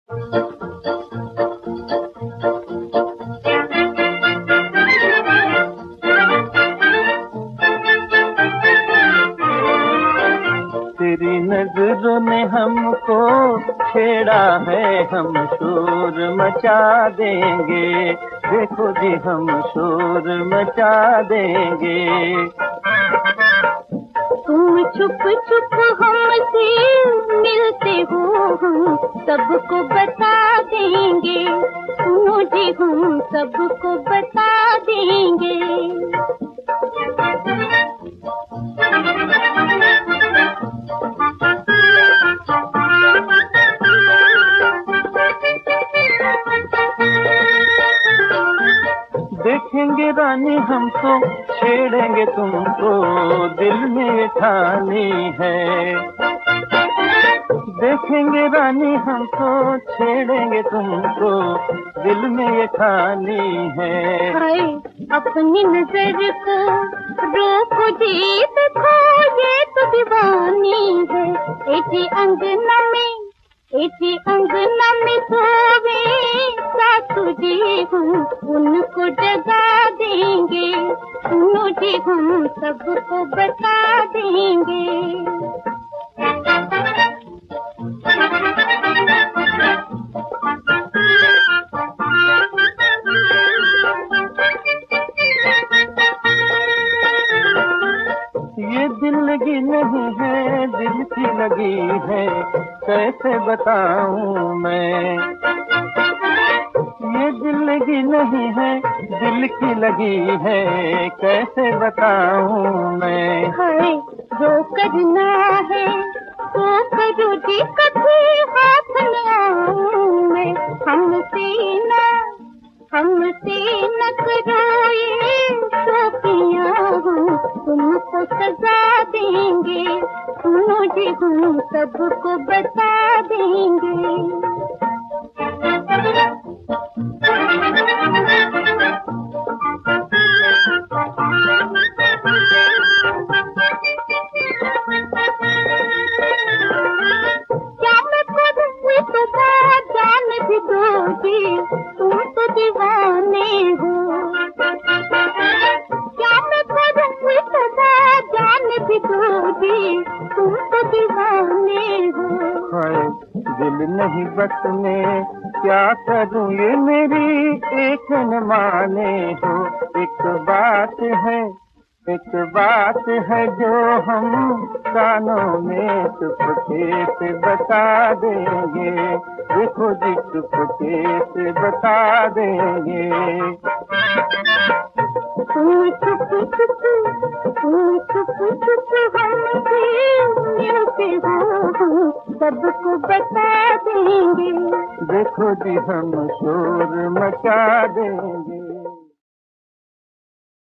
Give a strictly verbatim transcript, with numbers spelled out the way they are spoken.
तेरी नजरों ने हमको छेड़ा है, हम शोर मचा देंगे। देखो जी हम शोर मचा देंगे। तुम छुप छुप हमसे मिलते हो, हम सबको बता देंगे। सुनो जी हम सबको बता देंगे। देखेंगे रानी हम तो छेड़ेंगे तुमको, दिल में ठानी है। देखेंगे रानी हम तो छेड़ेंगे तुमको, दिल में ये ठानी है। हाय अपनी नजर को रोको जी, देखो ये तो दीवानी है। ऐसी अंगना में, ऐसी अंगना में सोवे सासू जी, हम उनको जगा देंगे। सुनो जी हम सबको बता देंगे। ये दिल लगी नहीं है, दिल की लगी है, कैसे बताऊं मैं। ये दिल लगी नहीं है, दिल की लगी है, कैसे बताऊं मैं। हाय जो करना है वो करो जी, कभी हाथ न आऊं मैं। हमसे न हमसे न करो ये शोखियां, हम तुमको सजा देंगे। सुनो जी हम सबको बता देंगे। क्या मैं करूँ तो बात जान भी दोगी, तुम तो दीवाने हो। क्या मैं करूँ तो बात जान भी दोगी, तुम तो दीवाने हो। हाय दिल नहीं बस में क्या करूं, ये मेरी एक न माने हो। एक बात है, एक बात है जो हम कानों में चुपके से बता देंगे। देखो जी चुपके से बता देंगे। तुम चुप चुप तुम चुप चुप हमसे मिलते हो, हम सबको बता देंगे। देखो जी हम शोर मचा देंगे।